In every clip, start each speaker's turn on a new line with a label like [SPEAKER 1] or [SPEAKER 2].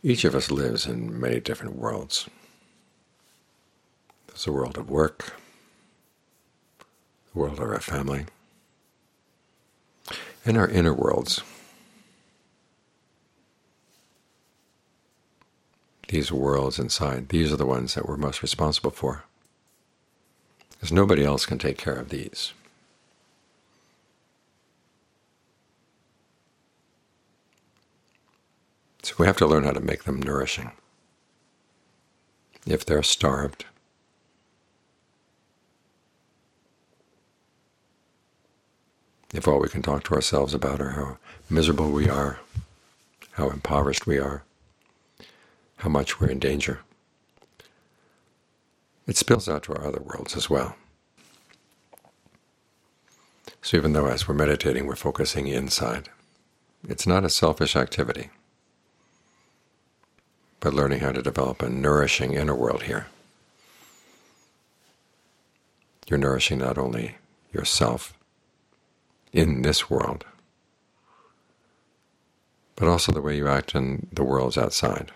[SPEAKER 1] Each of us lives in many different worlds. There's a world of work, the world of our family, and our inner worlds. These worlds inside, these are the ones that we're most responsible for, because nobody else can take care of these. So we have to learn how to make them nourishing. If they're starved, if all we can talk to ourselves about are how miserable we are, how impoverished we are, how much we're in danger, it spills out to our other worlds as well. So even though as we're meditating we're focusing inside, it's not a selfish activity, but learning how to develop a nourishing inner world here. You're nourishing not only yourself in this world, but also the way you act in the worlds outside.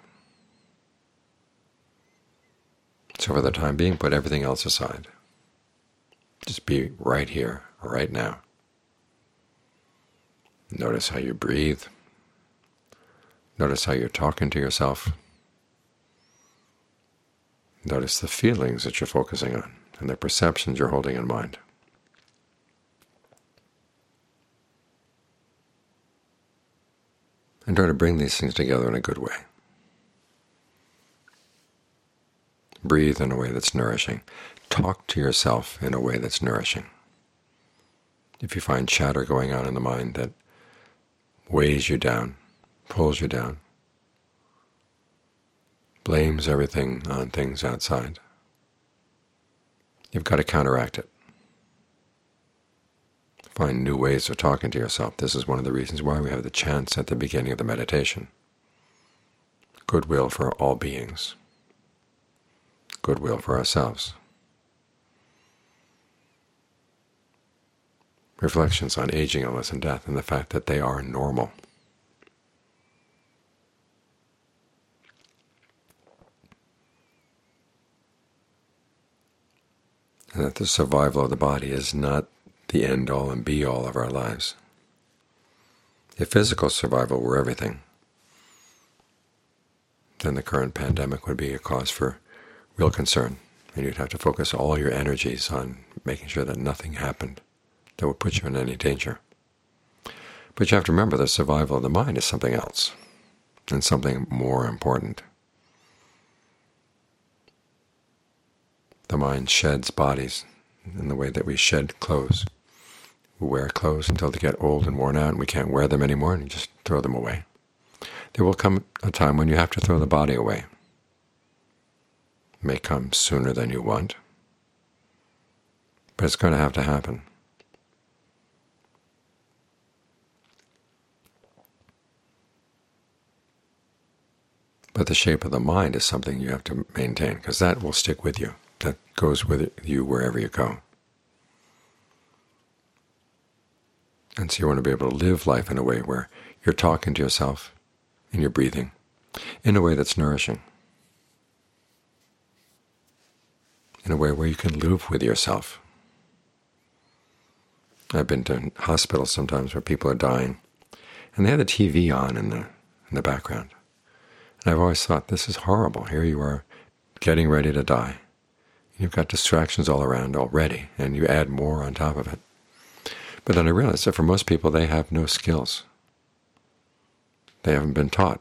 [SPEAKER 1] So for the time being, put everything else aside. Just be right here, right now. Notice how you breathe. Notice how you're talking to yourself. Notice the feelings that you're focusing on and the perceptions you're holding in mind. And try to bring these things together in a good way. Breathe in a way that's nourishing. Talk to yourself in a way that's nourishing. If you find chatter going on in the mind that weighs you down, pulls you down, blames everything on things outside, you've got to counteract it. Find new ways of talking to yourself. This is one of the reasons why we have the chants at the beginning of the meditation. Goodwill for all beings. Goodwill for ourselves. Reflections on aging, illness, and death, and the fact that they are normal. And that the survival of the body is not the end-all and be-all of our lives. If physical survival were everything, then the current pandemic would be a cause for real concern, and you'd have to focus all your energies on making sure that nothing happened that would put you in any danger. But you have to remember the survival of the mind is something else, and something more important. The mind sheds bodies in the way that we shed clothes. We wear clothes until they get old and worn out and we can't wear them anymore, and you just throw them away. There will come a time when you have to throw the body away. It may come sooner than you want, but it's going to have to happen. But the shape of the mind is something you have to maintain, because that will stick with you. That goes with you wherever you go. And so you want to be able to live life in a way where you're talking to yourself and you're breathing in a way that's nourishing, in a way where you can live with yourself. I've been to hospitals sometimes where people are dying, and they have the TV on in the background. And I've always thought, this is horrible. Here you are getting ready to die. You've got distractions all around already, and you add more on top of it. But then I realized that for most people, they have no skills. They haven't been taught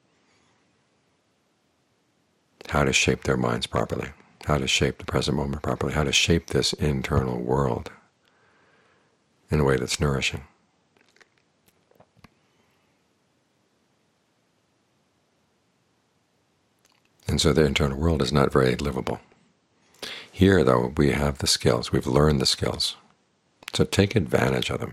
[SPEAKER 1] how to shape their minds properly, how to shape the present moment properly, how to shape this internal world in a way that's nourishing. And so the internal world is not very livable. Here, though, we have the skills. We've learned the skills. So take advantage of them.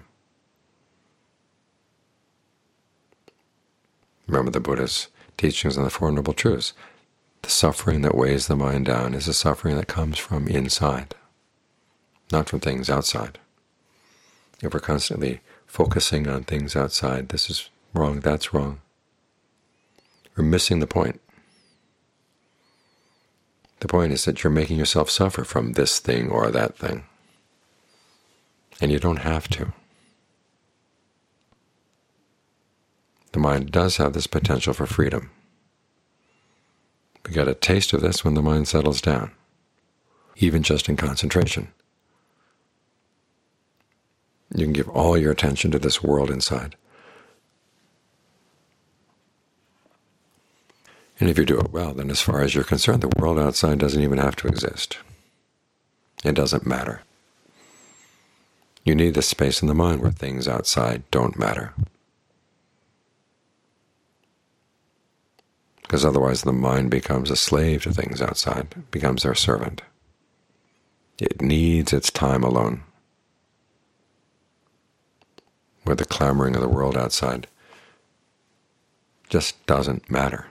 [SPEAKER 1] Remember the Buddha's teachings on the Four Noble Truths. The suffering that weighs the mind down is a suffering that comes from inside, not from things outside. If we're constantly focusing on things outside, this is wrong, that's wrong, We're missing the point. The point is that you're making yourself suffer from this thing or that thing. And you don't have to. The mind does have this potential for freedom. We get a taste of this when the mind settles down, even just in concentration. You can give all your attention to this world inside. And if you do it well, then as far as you're concerned, the world outside doesn't even have to exist. It doesn't matter. You need this space in the mind where things outside don't matter. Because otherwise the mind becomes a slave to things outside, it becomes their servant. It needs its time alone, where the clamoring of the world outside just doesn't matter.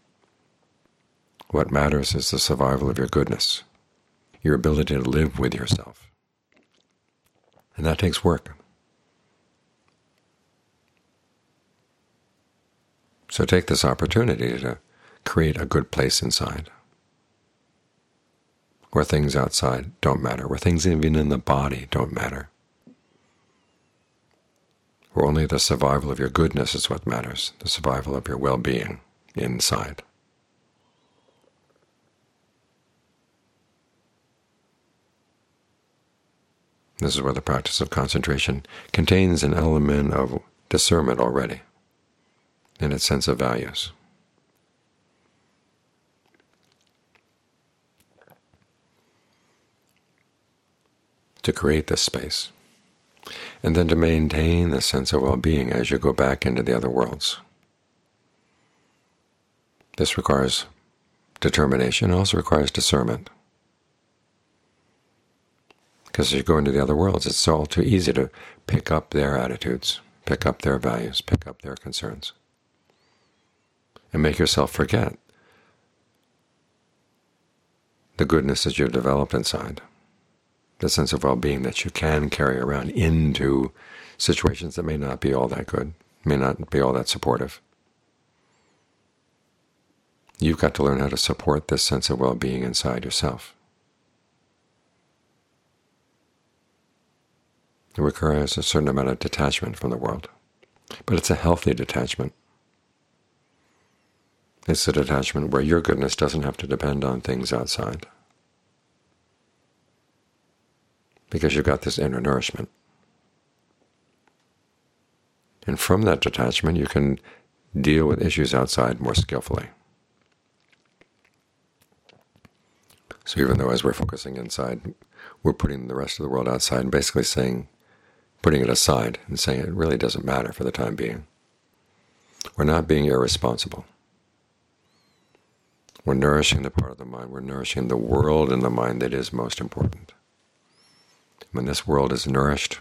[SPEAKER 1] What matters is the survival of your goodness, your ability to live with yourself. And that takes work. So take this opportunity to create a good place inside, where things outside don't matter, where things even in the body don't matter, where only the survival of your goodness is what matters, the survival of your well-being inside. This is where the practice of concentration contains an element of discernment already in its sense of values. To create this space, and then to maintain the sense of well-being as you go back into the other worlds. This requires determination, and also requires discernment. Because as you go into the other worlds, it's all too easy to pick up their attitudes, pick up their values, pick up their concerns, and make yourself forget the goodness that you've developed inside, the sense of well-being that you can carry around into situations that may not be all that good, may not be all that supportive. You've got to learn how to support this sense of well-being inside yourself. It requires a certain amount of detachment from the world, but it's a healthy detachment. It's a detachment where your goodness doesn't have to depend on things outside, because you've got this inner nourishment. And from that detachment, you can deal with issues outside more skillfully. So even though as we're focusing inside, we're putting the rest of the world outside and basically saying, putting it aside and saying it really doesn't matter for the time being. We're not being irresponsible. We're nourishing the part of the mind, we're nourishing the world in the mind that is most important. When this world is nourished,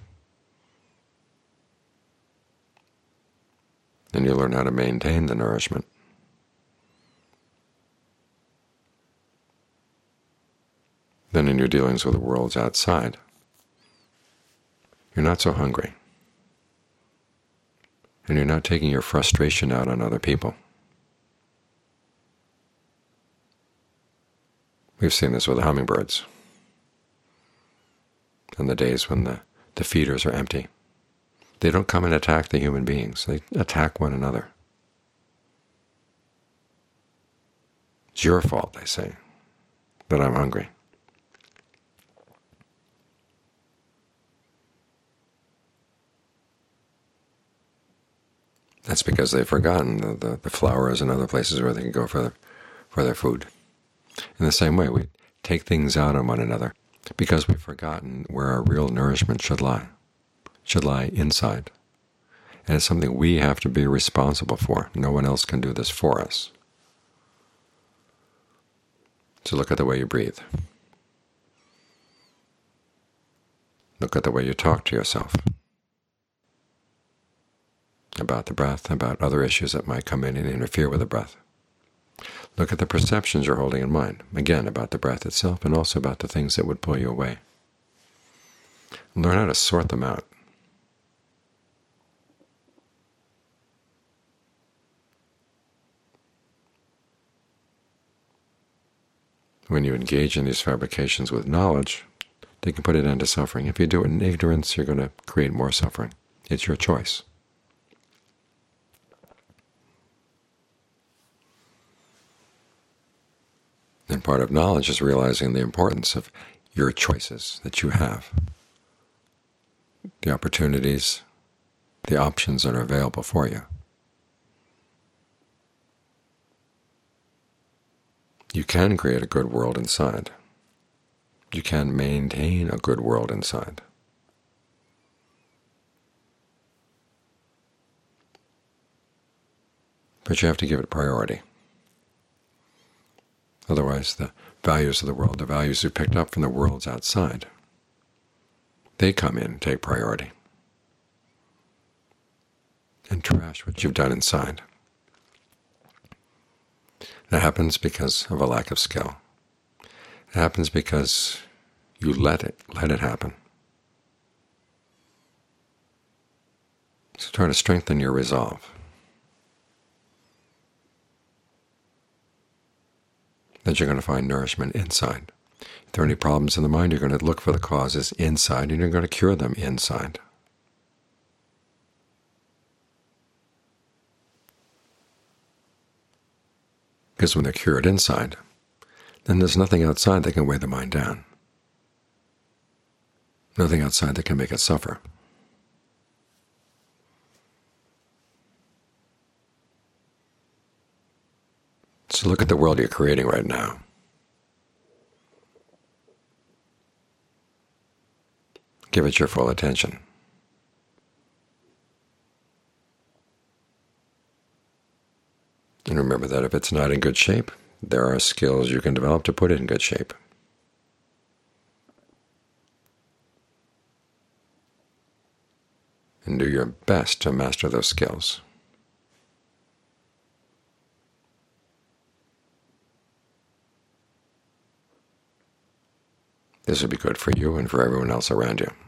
[SPEAKER 1] then you learn how to maintain the nourishment. Then in your dealings with the worlds outside, you're not so hungry, and you're not taking your frustration out on other people. We've seen this with the hummingbirds on the days when the feeders are empty. They don't come and attack the human beings. They attack one another. It's your fault, they say, that I'm hungry. That's because they've forgotten the flowers and other places where they can go for their food. In the same way, we take things out on one another because we've forgotten where our real nourishment should lie inside. And it's something we have to be responsible for. No one else can do this for us. So look at the way you breathe. Look at the way you talk to yourself about the breath, about other issues that might come in and interfere with the breath. Look at the perceptions you're holding in mind, again, about the breath itself and also about the things that would pull you away. Learn how to sort them out. When you engage in these fabrications with knowledge, they can put an end to suffering. If you do it in ignorance, you're going to create more suffering. It's your choice. And part of knowledge is realizing the importance of your choices that you have, the opportunities, the options that are available for you. You can create a good world inside. You can maintain a good world inside. But you have to give it priority. Otherwise, the values of the world, the values you picked up from the worlds outside, they come in and take priority and trash what you've done inside. That happens because of a lack of skill. It happens because you let it happen. So try to strengthen your resolve. That you're going to find nourishment inside. If there are any problems in the mind, you're going to look for the causes inside, and you're going to cure them inside. Because when they're cured inside, then there's nothing outside that can weigh the mind down. Nothing outside that can make it suffer. So look at the world you're creating right now. Give it your full attention. And remember that if it's not in good shape, there are skills you can develop to put it in good shape. And do your best to master those skills. This would be good for you and for everyone else around you.